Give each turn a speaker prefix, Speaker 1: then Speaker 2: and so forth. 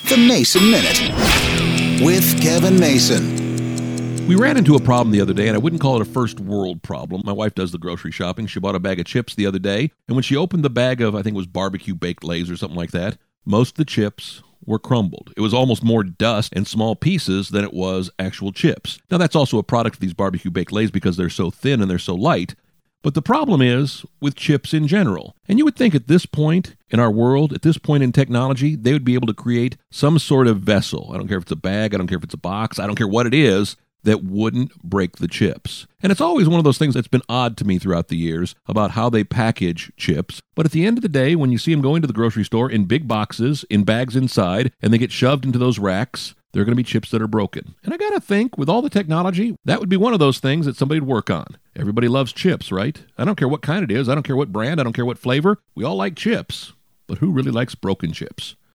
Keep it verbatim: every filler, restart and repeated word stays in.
Speaker 1: The Mason Minute with Kevin Mason.
Speaker 2: We ran into a problem the other day, and I wouldn't call it a first world problem. My wife does the grocery shopping. She bought a bag of chips the other day, and when she opened the bag of, I think it was barbecue baked Lay's or something like that, most of the chips were crumbled. It was almost more dust and small pieces than it was actual chips. Now, that's also a product of these barbecue baked Lay's because they're so thin and they're so light. But the problem is with chips in general. And you would think at this point in our world, at this point in technology, they would be able to create some sort of vessel. I don't care if it's a bag, I don't care if it's a box, I don't care what it is, that wouldn't break the chips. And it's always one of those things that's been odd to me throughout the years about how they package chips. But at the end of the day, when you see them going to the grocery store in big boxes, in bags inside, and they get shoved into those racks, there are going to be chips that are broken. And I got to think, with all the technology, that would be one of those things that somebody would work on. Everybody loves chips, right? I don't care what kind it is. I don't care what brand. I don't care what flavor. We all like chips. But who really likes broken chips?